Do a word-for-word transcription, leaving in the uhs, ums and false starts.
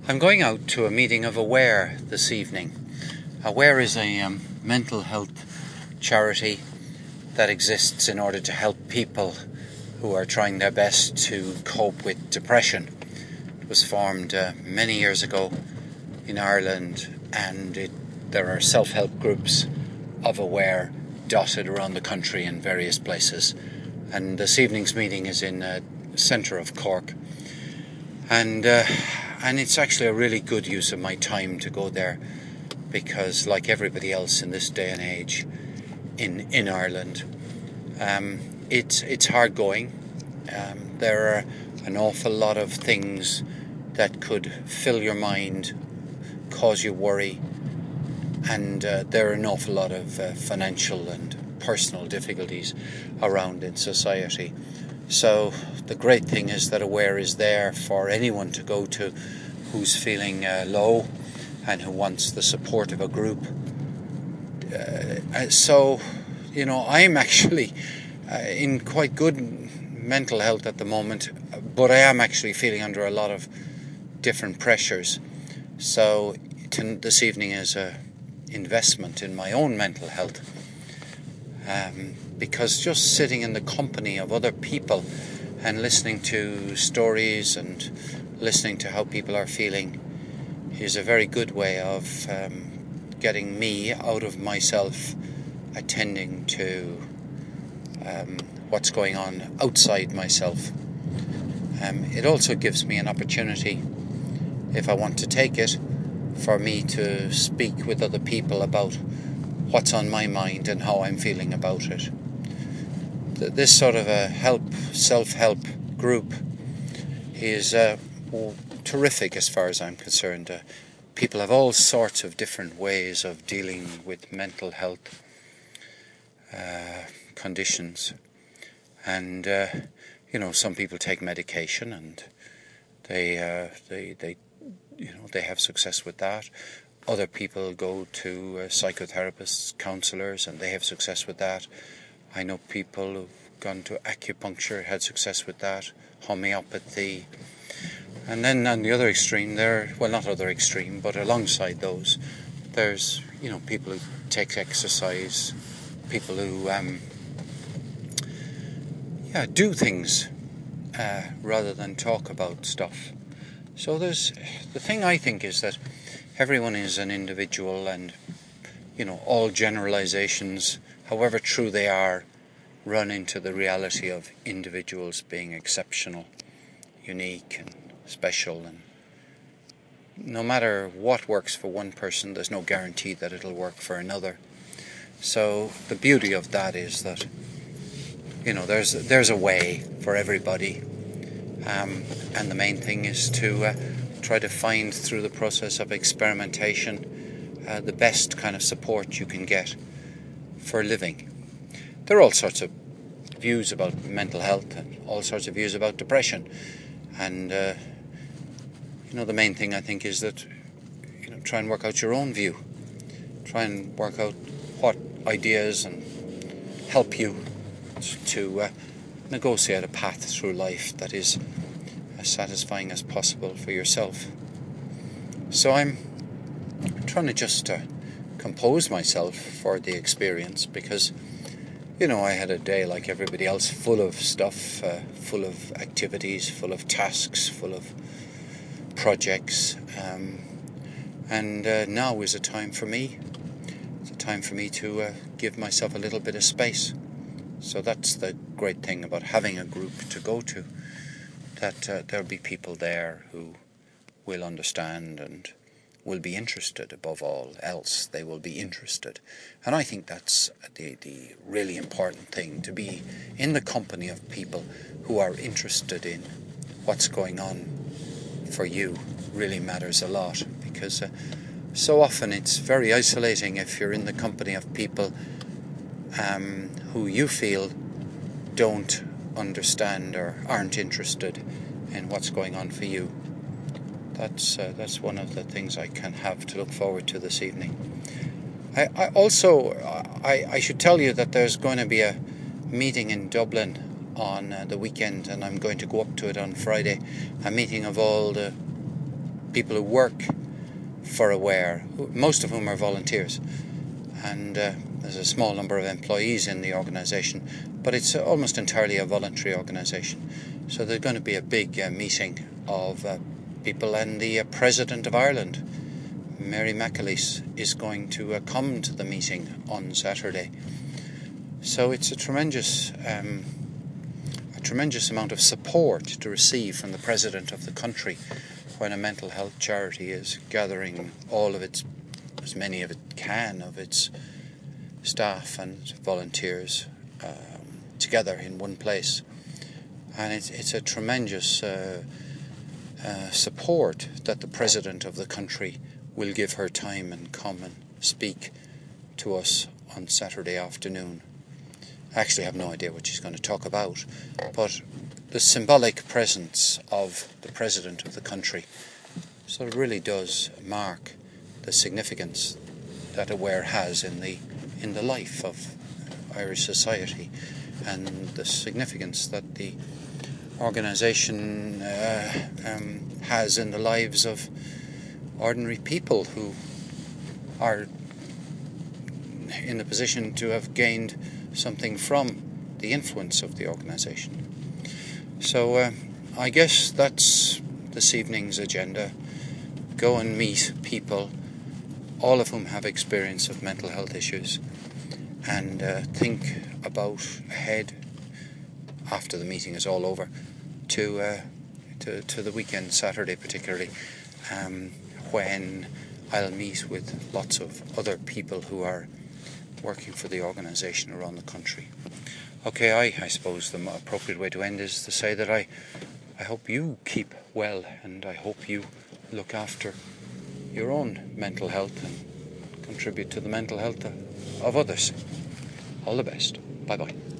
I'm going out to a meeting of Aware this evening. Aware is a um, mental health charity that exists in order to help people who are trying their best to cope with depression. It was formed uh, many years ago in Ireland, and it, there are self-help groups of Aware dotted around the country in various places. And this evening's meeting is in the centre of Cork. And uh, and it's actually a really good use of my time to go there, because like everybody else in this day and age in in Ireland, um, it's it's hard going. Um, there are an awful lot of things that could fill your mind, cause you worry, and uh, there are an awful lot of uh, financial and personal difficulties around in society. So the great thing is that Aware is there for anyone to go to who's feeling uh, low and who wants the support of a group. Uh, so, you know, I'm actually uh, in quite good mental health at the moment, but I am actually feeling under a lot of different pressures. So t- this evening is a investment in my own mental health. Um, because just sitting in the company of other people and listening to stories and listening to how people are feeling is a very good way of um, getting me out of myself, attending to um, what's going on outside myself. Um, it also gives me an opportunity, if I want to take it, for me to speak with other people about what's on my mind and how I'm feeling about it. This sort of a help, self-help group is uh, terrific as far as I'm concerned. Uh, people have all sorts of different ways of dealing with mental health uh, conditions. And, uh, you know, some people take medication and they, uh, they, they, you know, they have success with that. Other people go to uh, psychotherapists, counsellors, and they have success with that. I know people who've gone to acupuncture, had success with that, homeopathy. And then on the other extreme there, well, not other extreme, but alongside those, there's, you know, people who take exercise, people who, um, yeah, do things uh, rather than talk about stuff. So there's, the thing I think is that everyone is an individual, and, you know, all generalizations, however true they are, run into the reality of individuals being exceptional, unique and special. And no matter what works for one person, there's no guarantee that it'll work for another. So the beauty of that is that, you know, there's there's a way for everybody. Um, and the main thing is to uh, try to find, through the process of experimentation, uh, the best kind of support you can get for living. There are all sorts of views about mental health and all sorts of views about depression. And, uh, you know, the main thing I think is that, you know, try and work out your own view. Try and work out what ideas and help you to uh, negotiate a path through life that is as satisfying as possible for yourself. So I'm trying to just uh, compose myself for the experience, because, you know, I had a day like everybody else, full of stuff, uh, full of activities, full of tasks, full of projects, um, and uh, now is a time for me. It's a time for me to uh, give myself a little bit of space. So that's the great thing about having a group to go to, that uh, there'll be people there who will understand and will be interested. Above all else, they will be interested. And I think that's the, the really important thing, to be in the company of people who are interested in what's going on for you really matters a lot, because uh, so often it's very isolating if you're in the company of people um, who you feel don't understand or aren't interested in what's going on for you. That's uh, that's one of the things I can have to look forward to this evening. I, I also I, I should tell you that there's going to be a meeting in Dublin on uh, the weekend, and I'm going to go up to it on Friday. A meeting of all the people who work for Aware, who, most of whom are volunteers, and uh, there's a small number of employees in the organisation, but it's almost entirely a voluntary organisation. So there's going to be a big uh, meeting of uh, people, and the uh, President of Ireland, Mary McAleese, is going to uh, come to the meeting on Saturday. So it's a tremendous, um, a tremendous amount of support to receive from the President of the country when a mental health charity is gathering all of its, as many of it can, of its staff and volunteers um, together in one place. And it's, it's a tremendous uh, uh, support that the President of the country will give her time and come and speak to us on Saturday afternoon. I actually have no idea what she's going to talk about, but the symbolic presence of the President of the country sort of really does mark the significance that Aware has in the in the life of Irish society, and the significance that the organisation uh, um, has in the lives of ordinary people who are in a position to have gained something from the influence of the organisation. So uh, I guess that's this evening's agenda. Go and meet people, all of whom have experience of mental health issues, and uh, think about ahead, after the meeting is all over, to uh, to, to the weekend, Saturday particularly, um, when I'll meet with lots of other people who are working for the organisation around the country. Okay, I, I suppose the appropriate way to end is to say that I, I hope you keep well, and I hope you look after your own mental health and contribute to the mental health of others. All the best. Bye-bye.